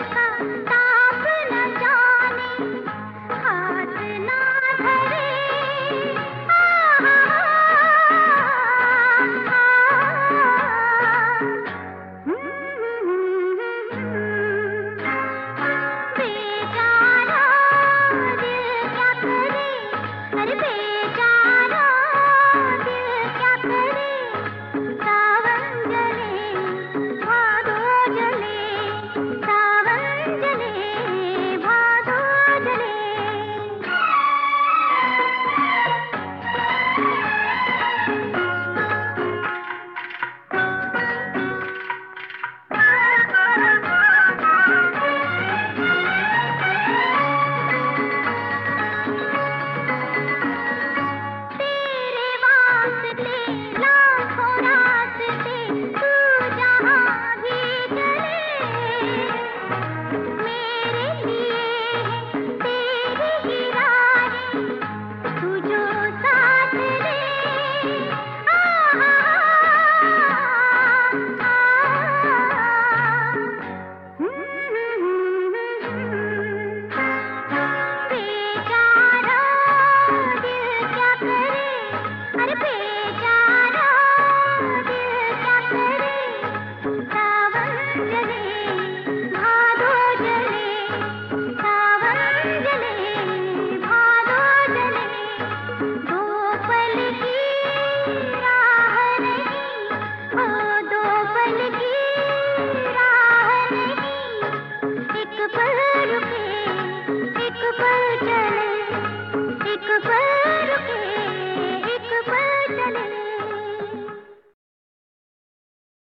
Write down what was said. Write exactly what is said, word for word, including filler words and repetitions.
का ताप न जाने, हाथ ना धरे। आ, आ, बेचारा दिल क्या करे, अरे बेचारा दिल क्या करे। सावन जले भादो जले, सावन जले भादो जले। तेरे वास्ते लाखों रास्ते, तू जहाँ भी चले, मेरे लिए है तेरी ही राहें, तू जो साथ दे। आ, आ, आ, बेचारा दिल क्या करे, अरे बेचारा दिल क्या करे। सावन जले भादो जले, सावन जले भादो जले। दो पल की राह नहीं, ओ दो पल की राह नहीं, एक पल रुके एक पल चले।